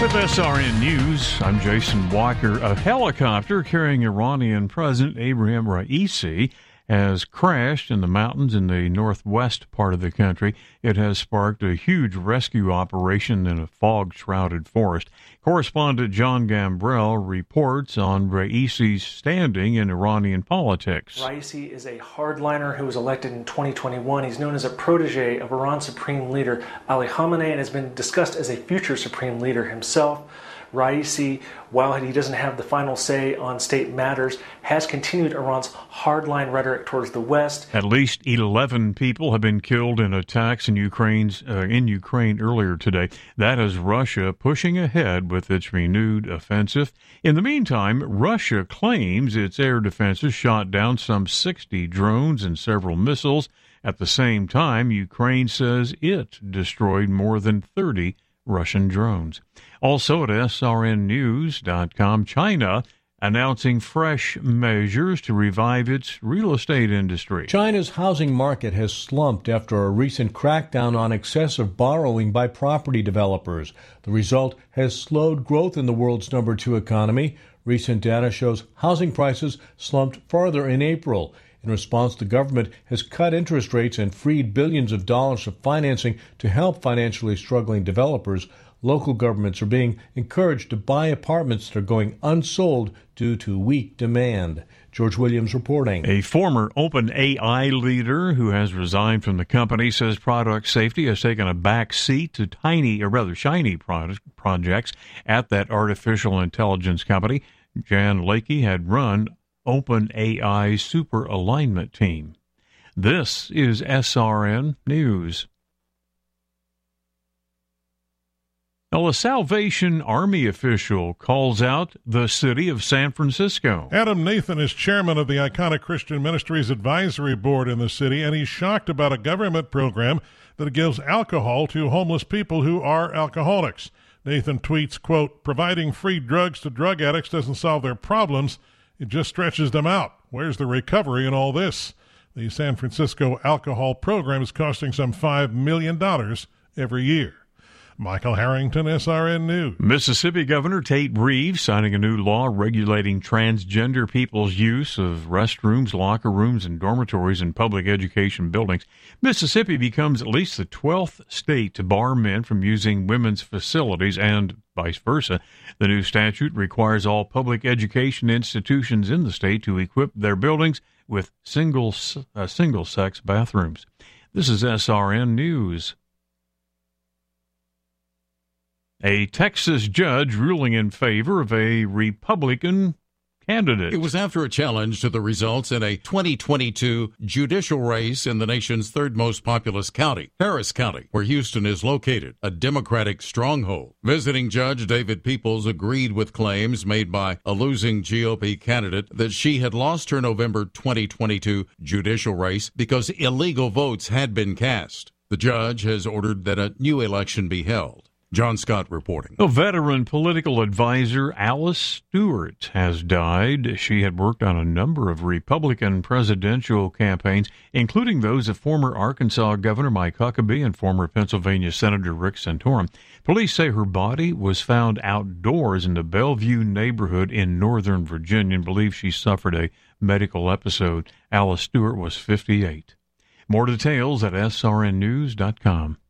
With SRN News, I'm Jason Walker. A helicopter carrying Iranian President Abraham Raisi has crashed in the mountains in the northwest part of the country. It has sparked a huge rescue operation in a fog-shrouded forest. Correspondent John Gambrell reports on Raisi's standing in Iranian politics. Raisi is a hardliner who was elected in 2021. He's known as a protege of Iran's supreme leader Ali Khamenei and has been discussed as a future supreme leader himself. Raisi, while he doesn't have the final say on state matters, has continued Iran's hardline rhetoric towards the West. At least 11 people have been killed in attacks in Ukraine earlier today. That is Russia pushing ahead with its renewed offensive. In the meantime, Russia claims its air defenses shot down some 60 drones and several missiles. At the same time, Ukraine says it destroyed more than 30 Russian drones. Also at srnnews.com, China announcing fresh measures to revive its real estate industry. China's housing market has slumped after a recent crackdown on excessive borrowing by property developers. The result has slowed growth in the world's number 2 economy. Recent data shows housing prices slumped farther in April. In response, the government has cut interest rates and freed billions of dollars of financing to help financially struggling developers. Local governments are being encouraged to buy apartments that are going unsold due to weak demand. George Williams reporting. A former OpenAI leader who has resigned from the company says product safety has taken a back seat to shiny projects at that artificial intelligence company. Jan Lakey had run OpenAI's super alignment team. This is SRN News. Now, a Salvation Army official calls out the city of San Francisco. Adam Nathan is chairman of the iconic Christian Ministries Advisory Board in the city, and he's shocked about a government program that gives alcohol to homeless people who are alcoholics. Nathan tweets, quote, "Providing free drugs to drug addicts doesn't solve their problems. It just stretches them out. Where's the recovery in all this?" The San Francisco alcohol program is costing some $5 million every year. Michael Harrington, SRN News. Mississippi Governor Tate Reeves signing a new law regulating transgender people's use of restrooms, locker rooms, and dormitories in public education buildings. Mississippi becomes at least the 12th state to bar men from using women's facilities and vice versa. The new statute requires all public education institutions in the state to equip their buildings with single-sex bathrooms. This is SRN News. A Texas judge ruling in favor of a Republican candidate. It was after a challenge to the results in a 2022 judicial race in the nation's third most populous county, Harris County, where Houston is located, a Democratic stronghold. Visiting Judge David Peoples agreed with claims made by a losing GOP candidate that she had lost her November 2022 judicial race because illegal votes had been cast. The judge has ordered that a new election be held. John Scott reporting. A veteran political advisor, Alice Stewart, has died. She had worked on a number of Republican presidential campaigns, including those of former Arkansas Governor Mike Huckabee and former Pennsylvania Senator Rick Santorum. Police say her body was found outdoors in the Bellevue neighborhood in northern Virginia and believe she suffered a medical episode. Alice Stewart was 58. More details at srnnews.com.